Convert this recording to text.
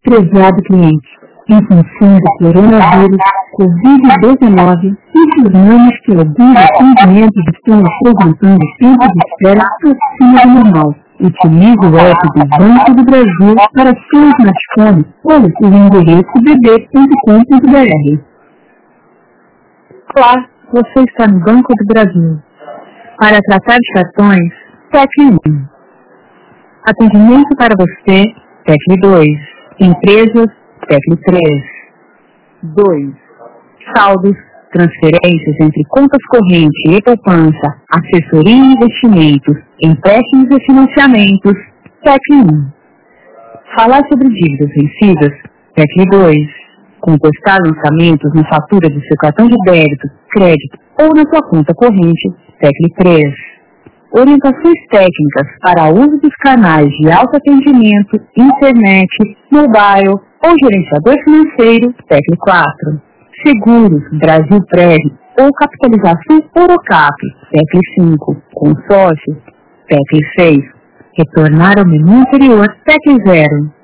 Prezado cliente, em função do coronavírus Covid-19, informamos que alguns atendimentos estão apresentando tempo de espera acima do normal. Utilize o app do Banco do Brasil para seu smartphone ou o endereço bb.com.br. Olá, você está no Banco do Brasil. Para tratar de cartões, tecle 1. Atendimento para você, tecle 2. Empresas, tecle 3. 2. Saldos, transferências entre contas corrente e poupança, assessoria e investimentos, empréstimos e financiamentos, tecle 1. Falar sobre dívidas vencidas, tecle 2. Contestar lançamentos na fatura do seu cartão de débito, crédito ou na sua conta corrente, tecle 3. Orientações técnicas para uso dos canais de autoatendimento, internet, mobile ou gerenciador financeiro, tecle 4. Seguros, Brasilprev ou capitalização Orocap, tecle 5. Consórcio, tecle 6. Retornar ao menu anterior, tecle 0.